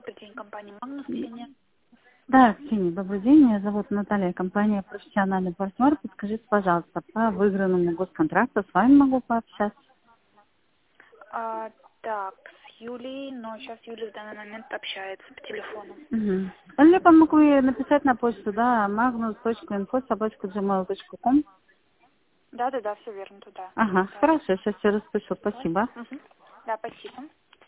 Добрый день, компания Магнус, Ксения. Да, Ксения, добрый день. Меня зовут Наталья, компания «Профессиональный партнер». Подскажите, пожалуйста, по выигранному госконтракту с вами могу пообщаться? Так, с Юлей, но сейчас Юля в данный момент общается по телефону. Угу. Либо могу и написать на почту, да, magnus.info@gmail.com. Да, все верно, туда. Ага, Да. хорошо, сейчас все распишу, спасибо. Мгм. Да, спасибо.